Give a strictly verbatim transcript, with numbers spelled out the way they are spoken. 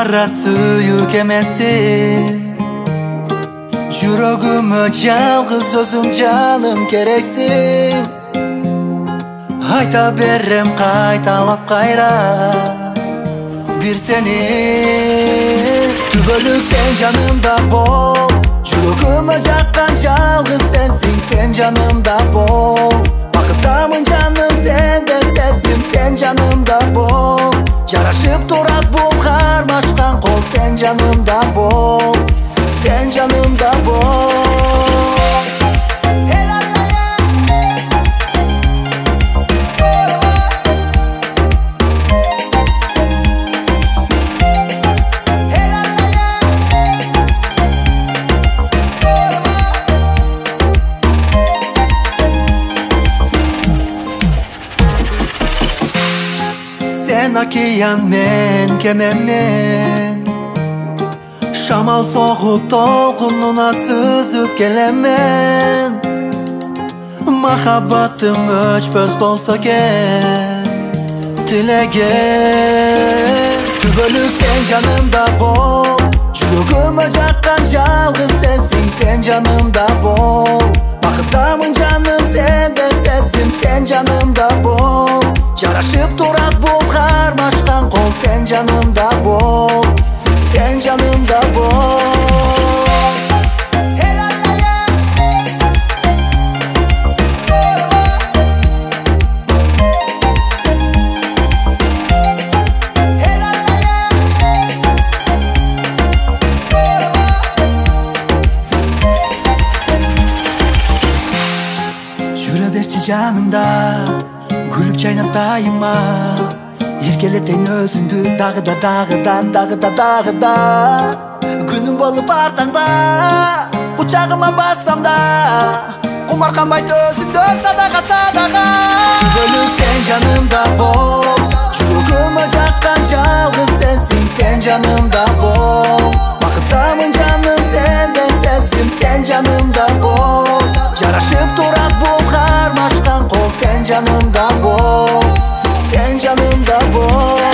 Kara suyuk emesin, Жүрөгүмө жалгыз өзүң жаным керексиң. Айта берем кайталап кайра бир сени. Түбөлүк сен жанымда бол, жүрөгүмө жаккан жалгыз сенсиң. Сен жанымда бол, бакыттамын жаным сенден сезим. Сен жанымда бол, жарашып турат бул кармашкан кол. Сен жанымда бол, sen canımda bol. Sen akiyan men kememen, Şamal soğup dolgununa süzüp gelemen. Mahabbatım öçpöz bolsa ken tilegen. Tübölük sen canımda bol, Жүрөгүмө жаккан жалгыз сенсиң. Sen canımda bol, бакыттамын жаным сенден сезим. Sen canımda bol, жарашып турат бул кармашкан кол. Sen canımda bol, sen canımda bol. Жүрө берчи жанымда, күлүп чайнап дайыма. Еркелетейин өзүңдү дагы да дагы да дагы да дагы да. Күнүм болуп артаңда, кучагыма бассам да, кумарканбайт өзүңдө садага садага. Түбөлүк сен жанымда бол, жүрөгүмө жаккан жалгыз сенсиң. Sen жанымда бол, бакыттамын жаным сенден сезим. Sen жанымда бол, жарашып турат бул кармашкан кол. Sen жанымда бол, sen canımda bol.